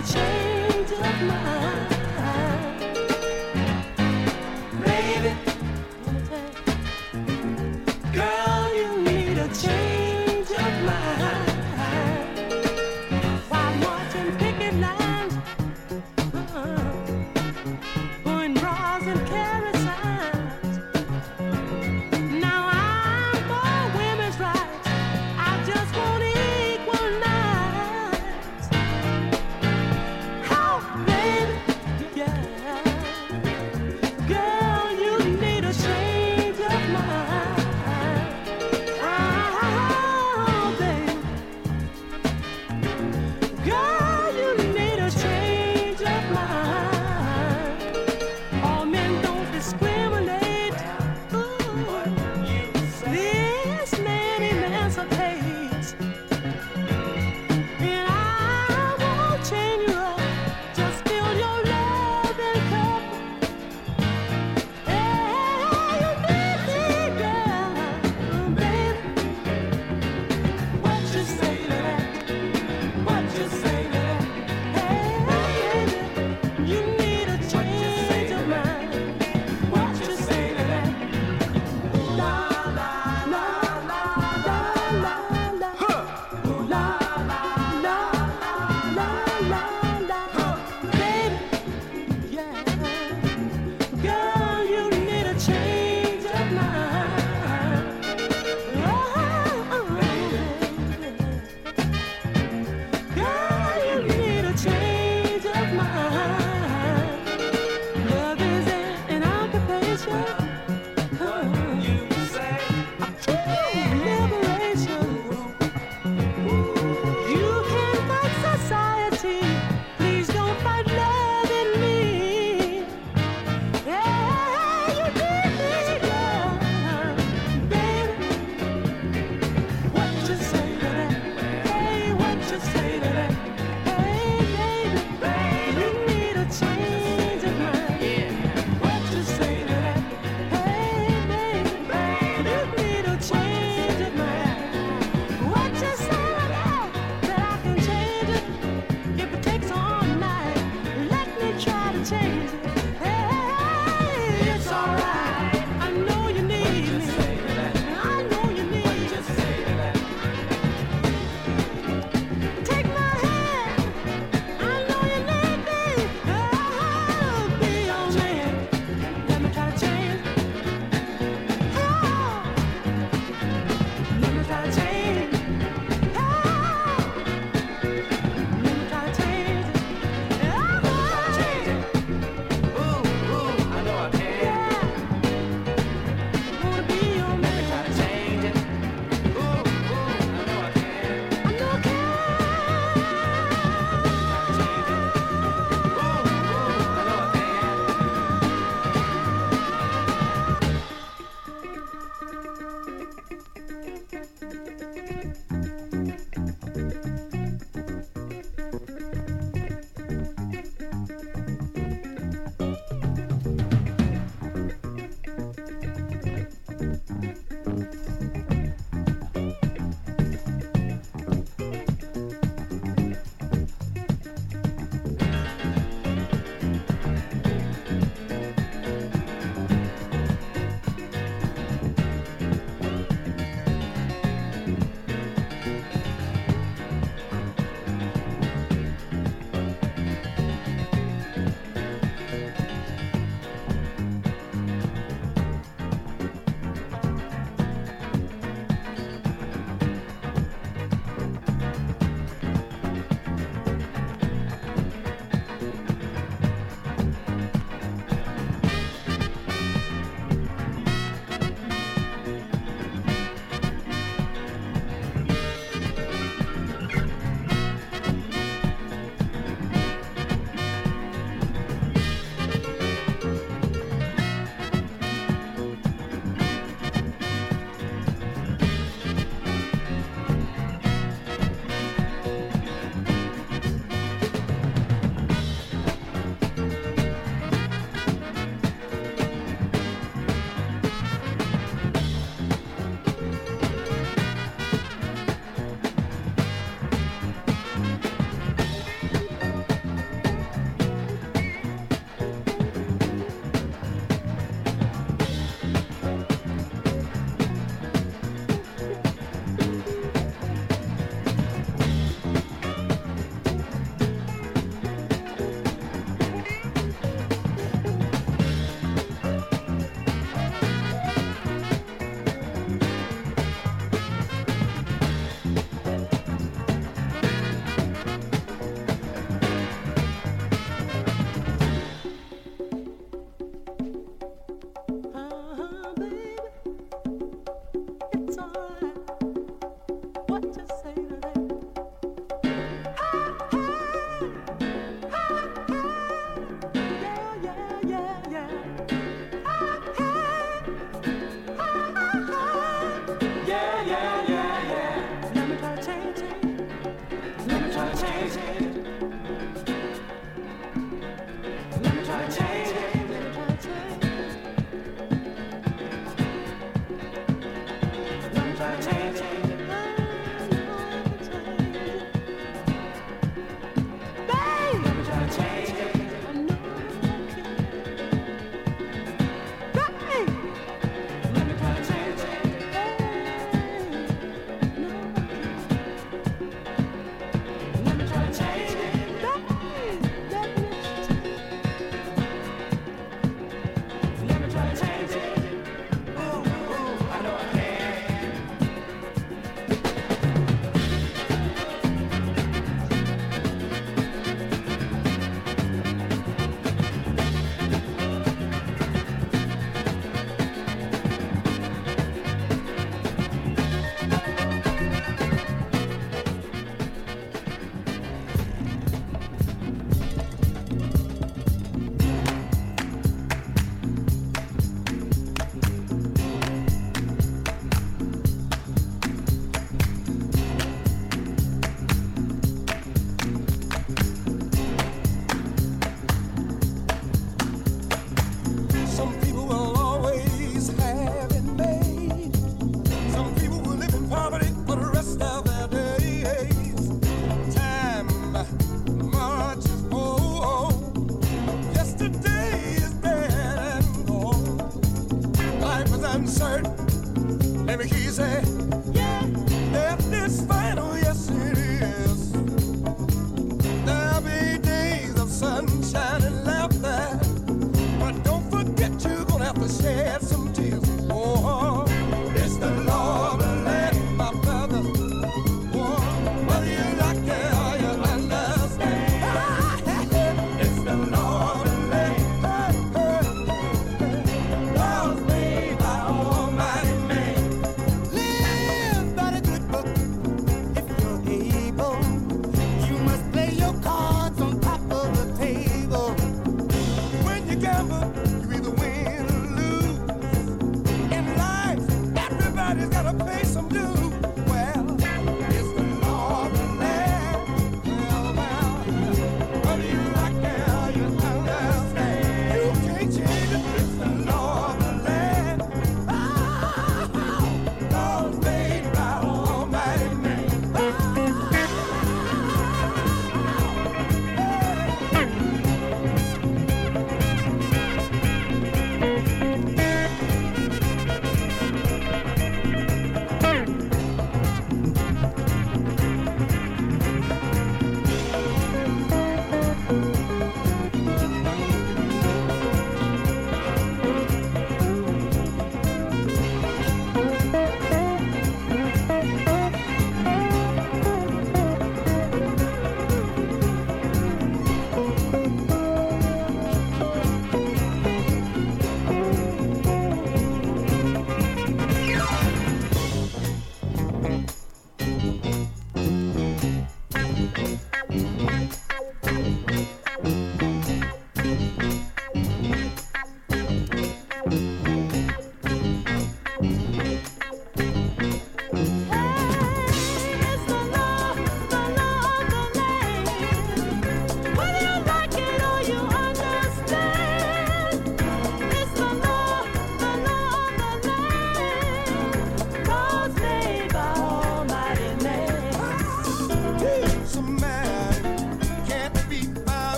change of mind, baby. Girl, you need a change of mind. While marching picket lines, pouring bras and carry signs. Now I'm for women's rights. I just want equal nights. How, baby?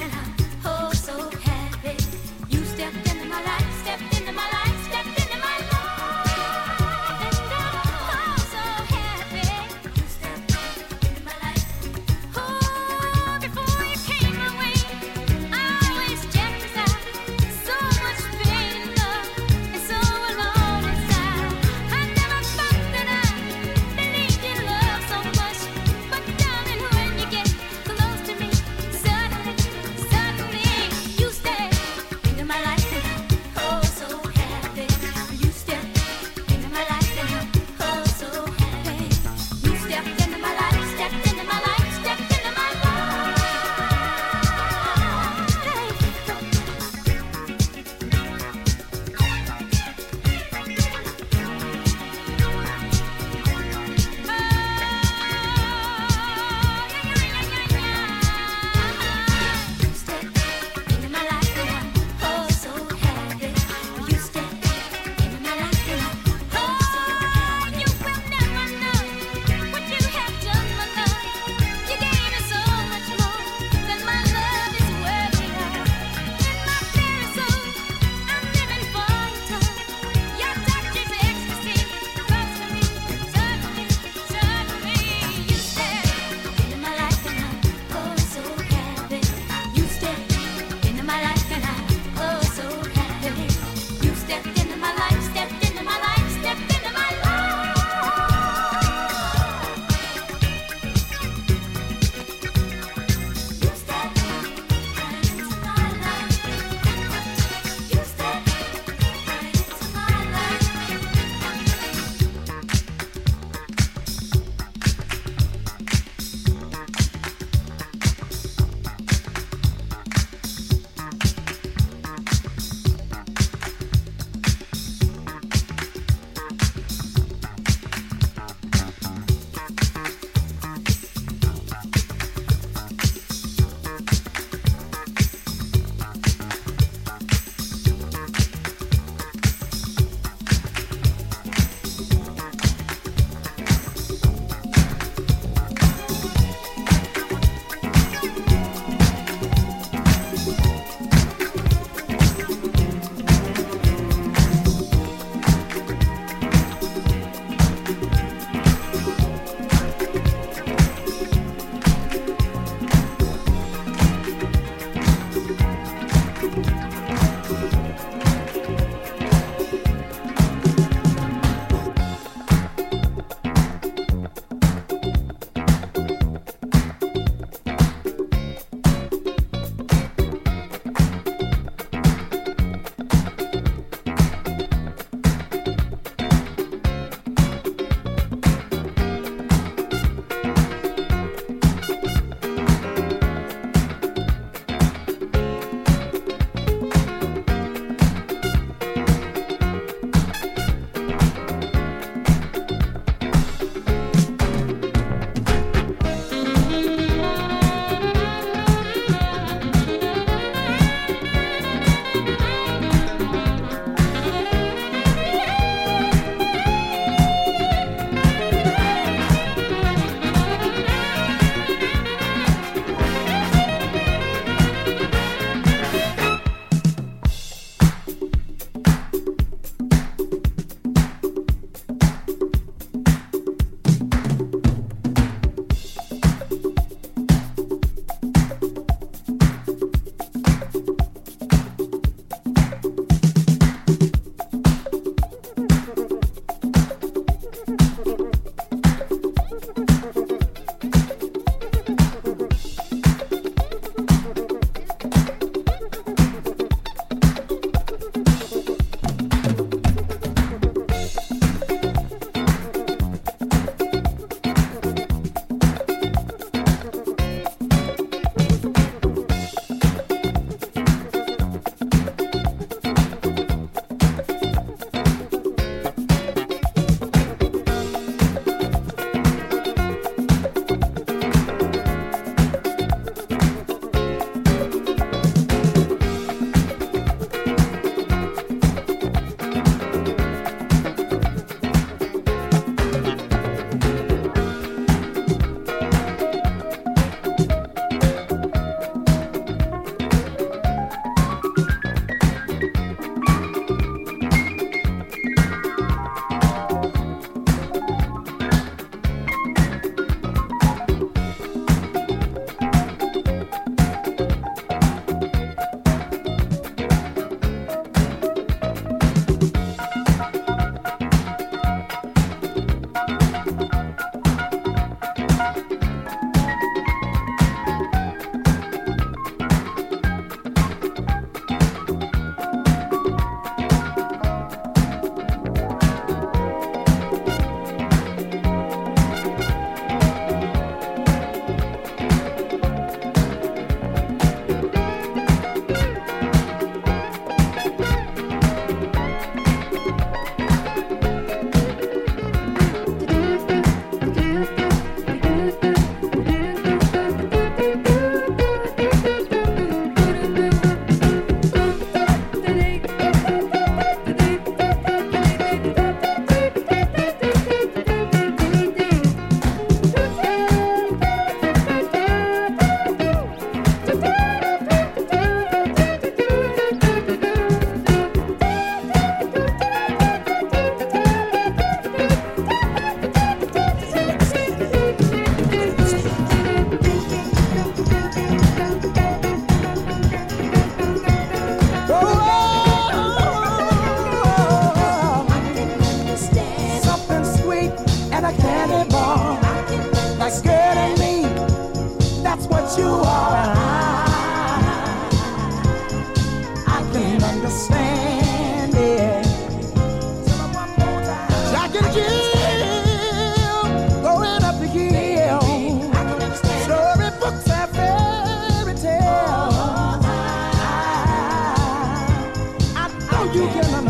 Suddenly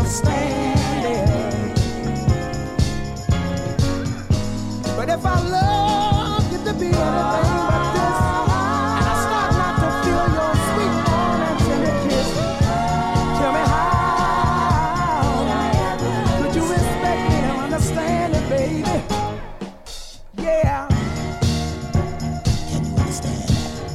understand it. But if I love you to be anything but this, and I start not to feel your sweet warm and tender kiss, tell me how could you expect me to understand it, baby? Yeah. Can you understand?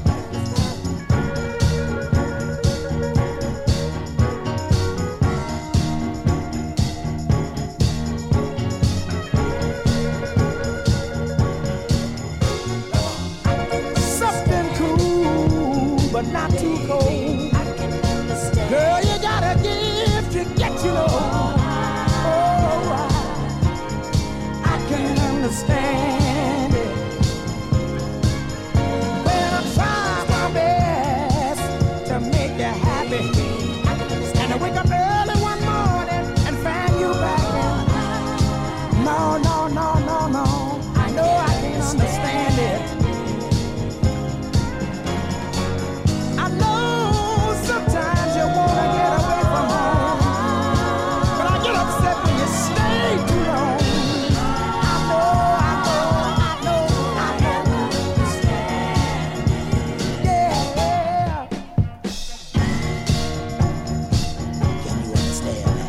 Something cool, but not too cold. Girl, you got a gift to get, you know. Oh, I can understand it. When I try my best to make you happy, and I wake up early one morning and find you back in. No, no, no, no, no. I know I can't understand it. I know sometimes you wanna get away from home, but I get upset when you stay too long. I know, I know, I know, I know. Yeah. Can you understand that?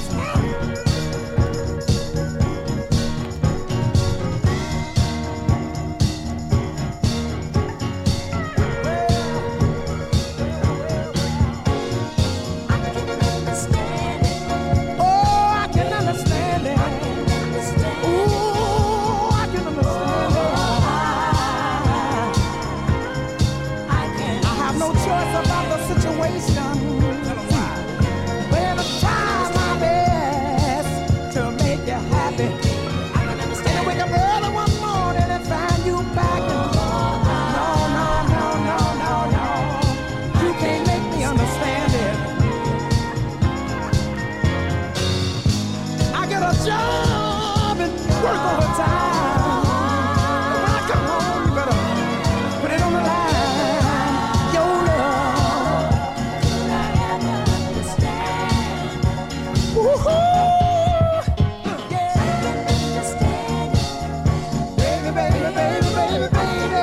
Oh, I can understand it. Ooh, I can understand it. I have no choice about the situation. When I try my best to make you happy, and I wake up early one morning and find you back. No, no, no, no, no, no. You can't make me understand it. I get a job and work overtime. But when I come home, you better put it on the line. Your love. Woo-hoo. Yeah. Baby, baby, baby, baby, baby.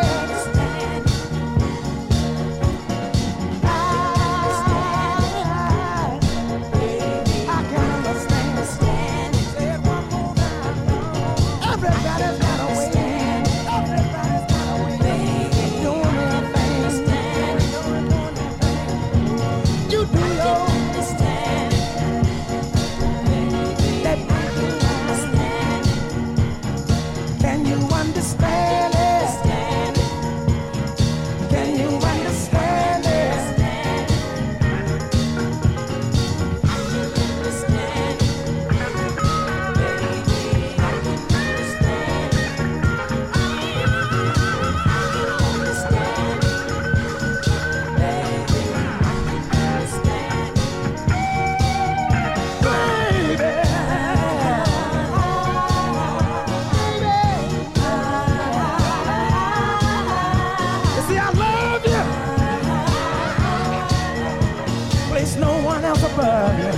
I can understand. Say it one more time. Everybody's got a way. Everybody's got a way. Doing their thing. You do your that can you understand it? Can you understand it? See, I love you. Place no one else above you.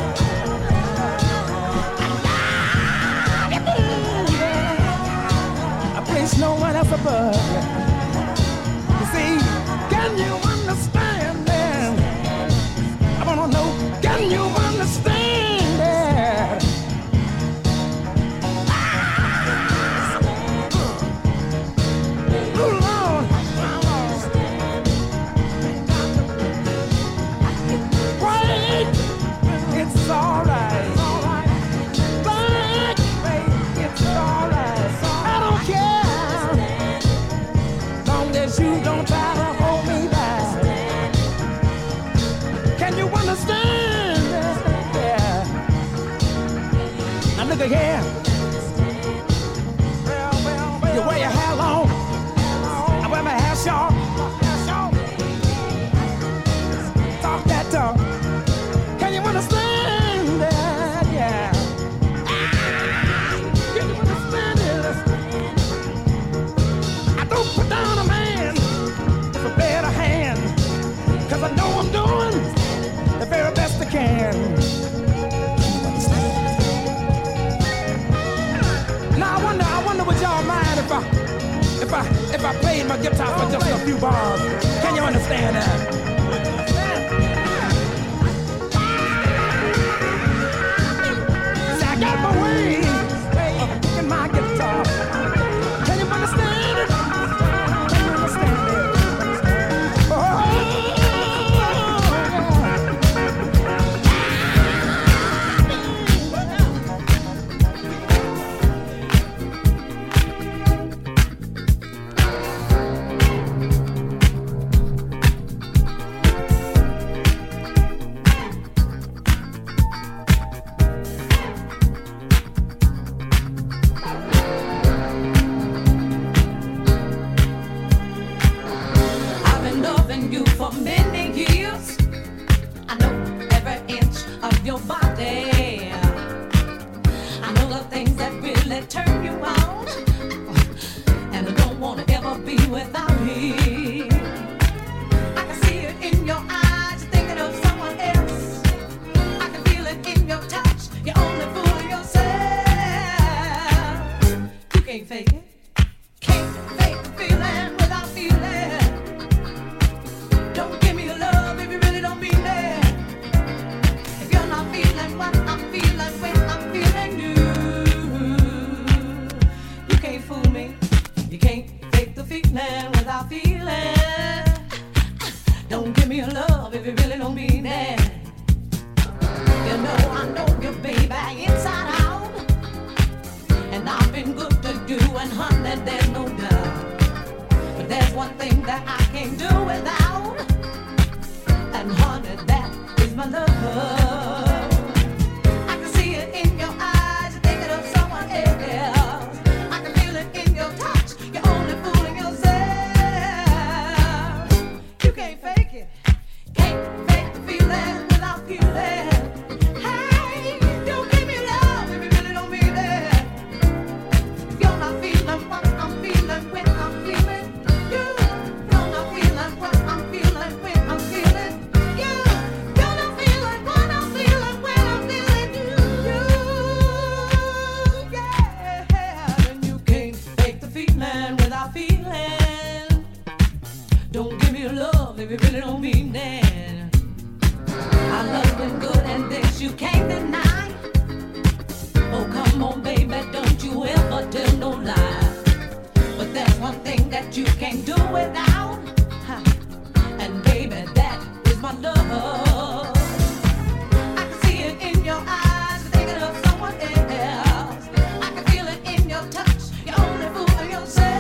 I place no one else above you. You see, can you understand that? I wanna know, can you understand that? Ooh, Lord. Wait, it's alright. Wait, it's alright. I don't care, long as you don't try to hold me back. Can you understand? Yeah. Now look at here. You wear your hair long, I wear my hair short. Talk that talk. Can you understand that? Yeah. Can you understand it? I don't put down a man for better hand, 'cause I know I'm doing the very best I can. Can you understand? if I played my guitar for just a few bars? Can you understand that? See, I got my ways of picking my guitar. Can you understand it? Can you understand it? Oh, I've been loving you for many years. I know every inch of your body. I know the things that really turn you on, and I don't wanna ever be without you. I can see it in your eyes, you're thinking of someone else. I can feel it in your touch, you're only fooling yourself. You can't fake it. Can't fake the feeling without feeling. Don't give me your love if you really don't mean it. If you're not feeling what I'm feeling when I'm feeling you, you can't fool me. You can't fake the feeling without feeling. Don't give me your love if you really don't mean it. You know I know you, baby, inside out. And I've been good to you, and honey, there's no doubt. But there's one thing that I can't do without, and honey, that is my love. I can see it in your eyes, you're thinking of someone else. I can feel it in your touch, you're only fooling yourself. You can't fake it, can't fake the feeling without feeling. Hey, don't give me love if you really don't mean it. If you're not feeling what I'm feeling when I'm feeling you, you're not feeling what I'm feeling when I'm feeling you. You're not feeling what I'm feeling when I'm feeling you. Yeah, and you can't fake the feeling without feeling. Don't give me your love if you really don't mean it. I love you good and this you can't deny. Oh, come on, baby, don't you ever tell no lie. But there's one thing that you can't do without, huh? And baby, that is my love. I can see it in your eyes, you're thinking of someone else. I can feel it in your touch, you're only fooling yourself.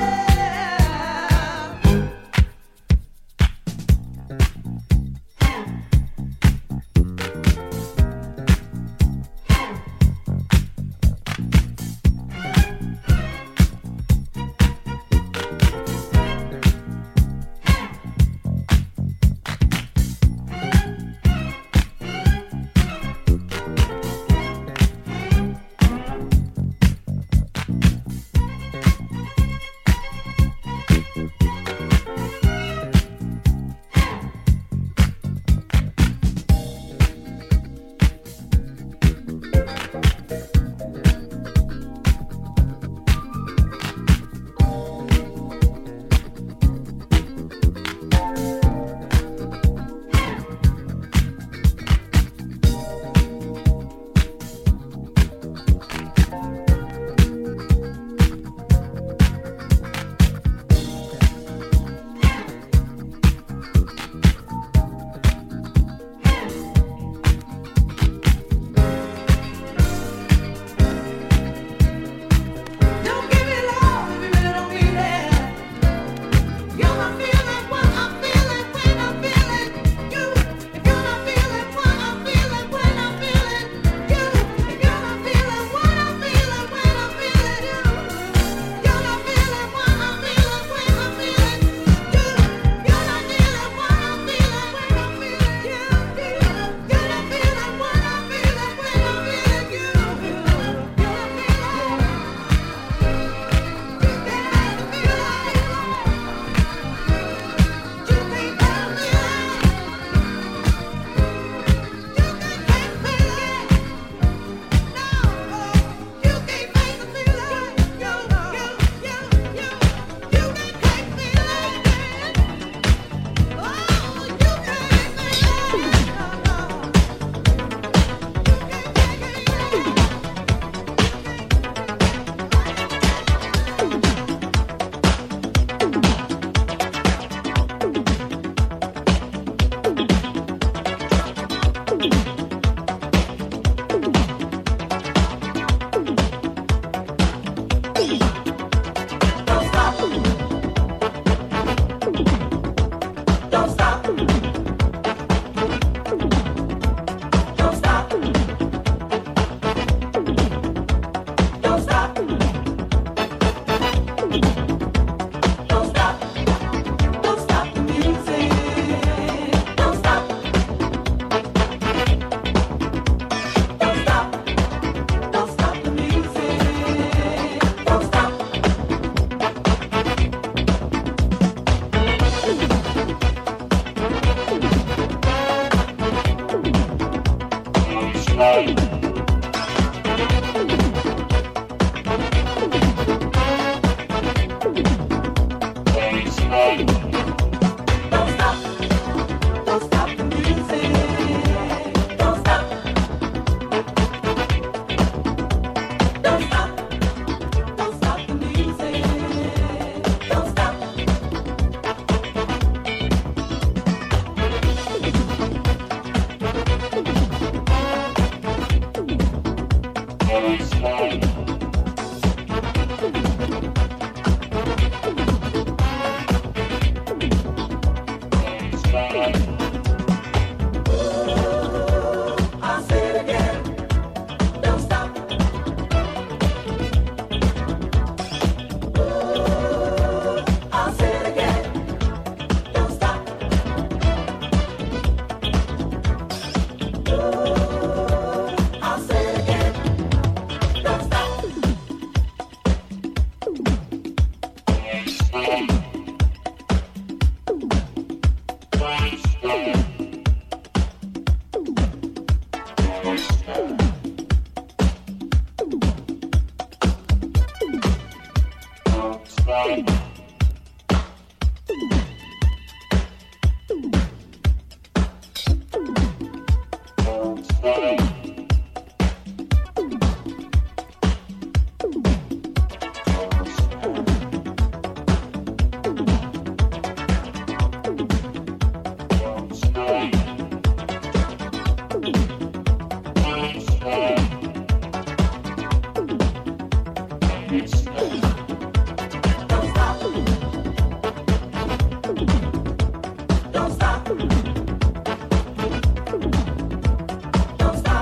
Don't stop.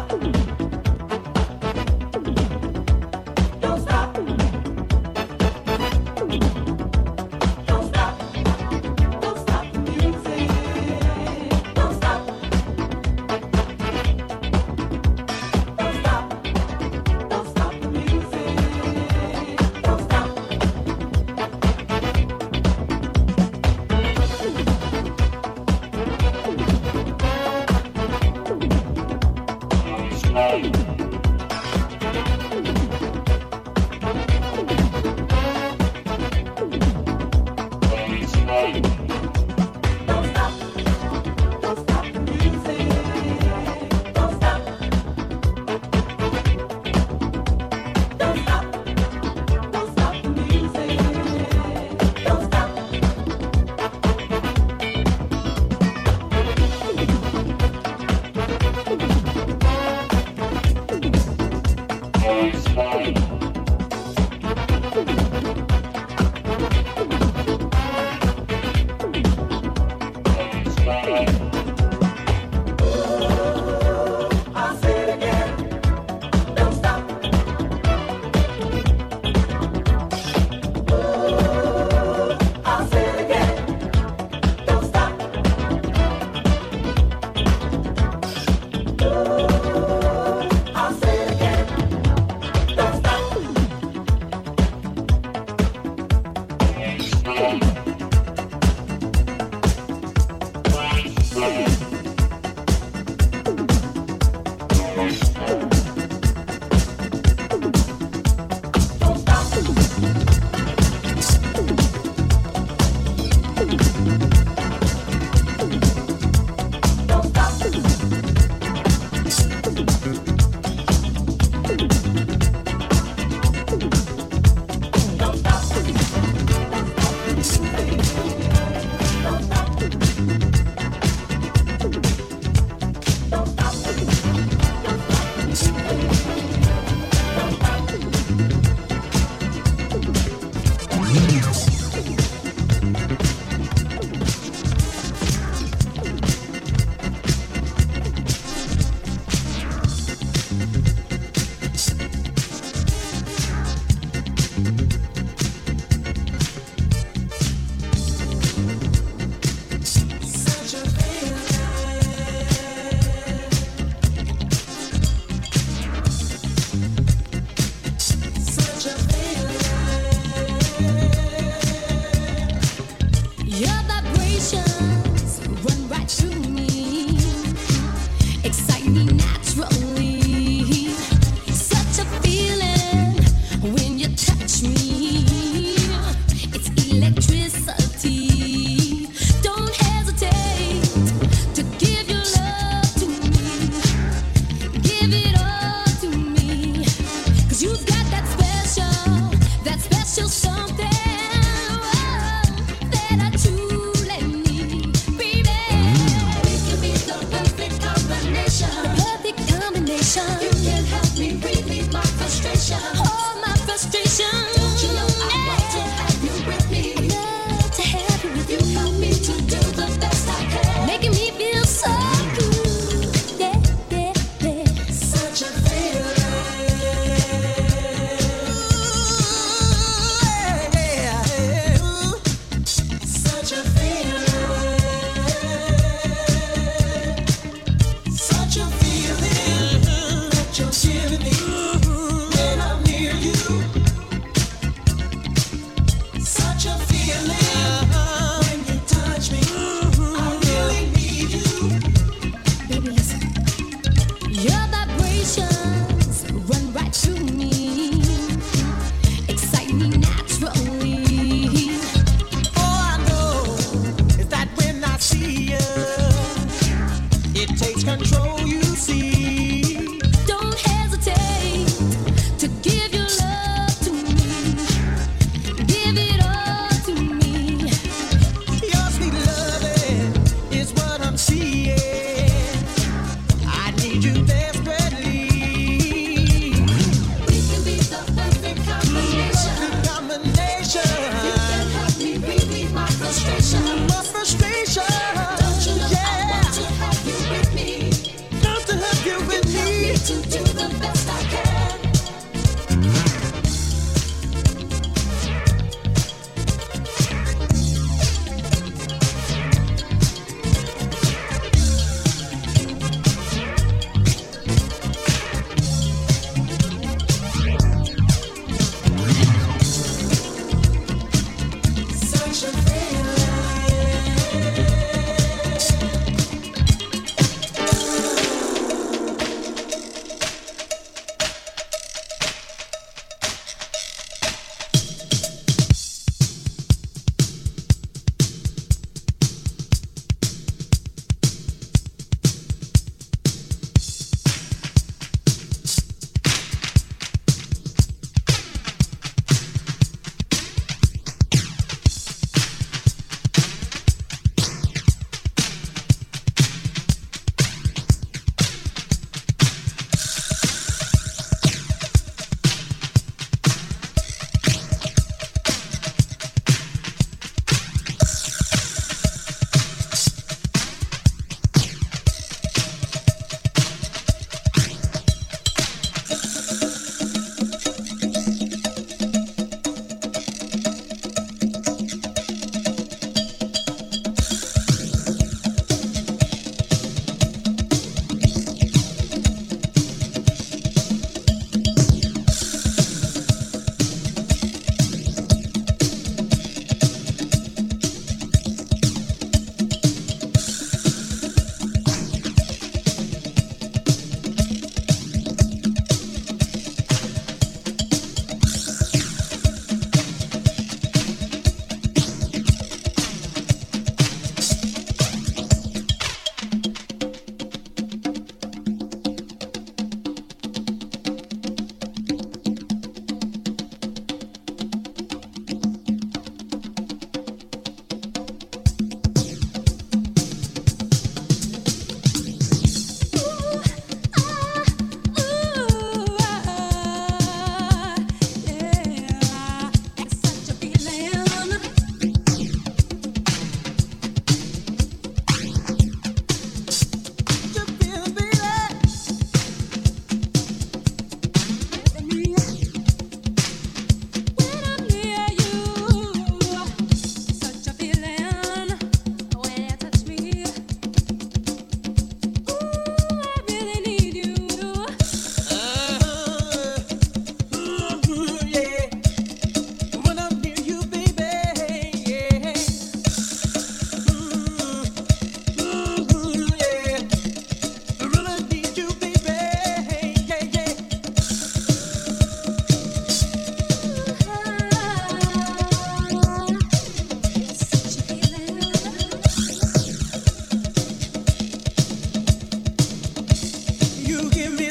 You give me